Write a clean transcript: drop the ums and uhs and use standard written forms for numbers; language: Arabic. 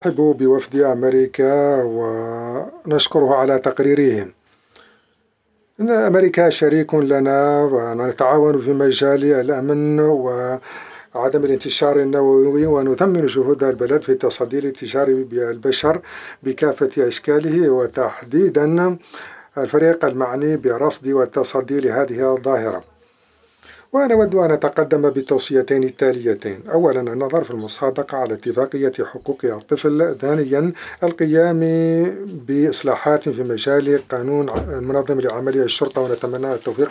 نرحب بوفد أمريكا ونشكره على تقريرهم. إن أمريكا شريك لنا ونتعاون في مجال الأمن وعدم الانتشار النووي، ونثمن جهود البلد في التصدي للتجار بالبشر بكافة أشكاله، وتحديدا الفريق المعني برصد والتصدي لهذه الظاهرة. ونود أن نتقدم بالتوصيتين التاليتين: أولا النظر في المصادقة على اتفاقية حقوق الطفل. ثانيا القيام بإصلاحات في مجال قانون المنظم لعملية الشرطة، ونتمنى التوفيق.